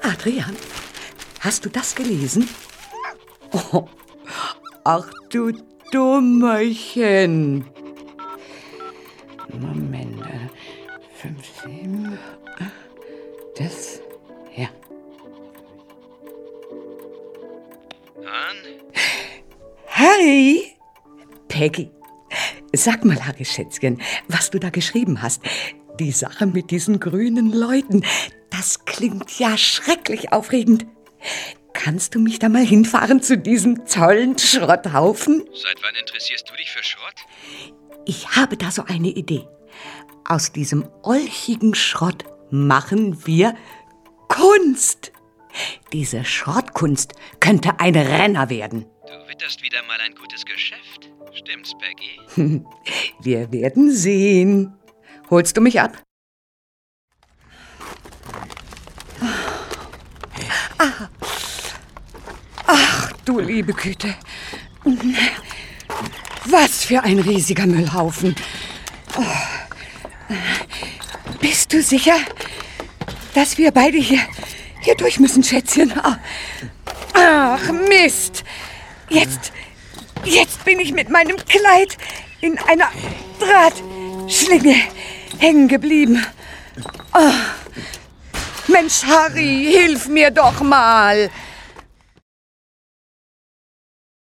Adrian, hast du das gelesen? Oh, ach du Dummerchen. Moment. 5, 7. Das. Ja. Hahn? Hi, Peggy. Sag mal, Harry Schätzchen, was du da geschrieben hast. Die Sache mit diesen grünen Leuten, das klingt ja schrecklich aufregend. Kannst du mich da mal hinfahren zu diesem tollen Schrotthaufen? Seit wann interessierst du dich für Schrott? Ich habe da so eine Idee. Aus diesem olchigen Schrott machen wir Kunst. Diese Schrottkunst könnte ein Renner werden. Du witterst wieder mal ein gutes Geschäft. Stimmt's, Peggy? Wir werden sehen. Holst du mich ab? Ach, du liebe Güte. Was für ein riesiger Müllhaufen. Oh. Bist du sicher, dass wir beide hier durch müssen, Schätzchen? Ach, Mist. Jetzt bin ich mit meinem Kleid in einer Drahtschlinge hängen geblieben. Oh. Mensch, Harry, hilf mir doch mal.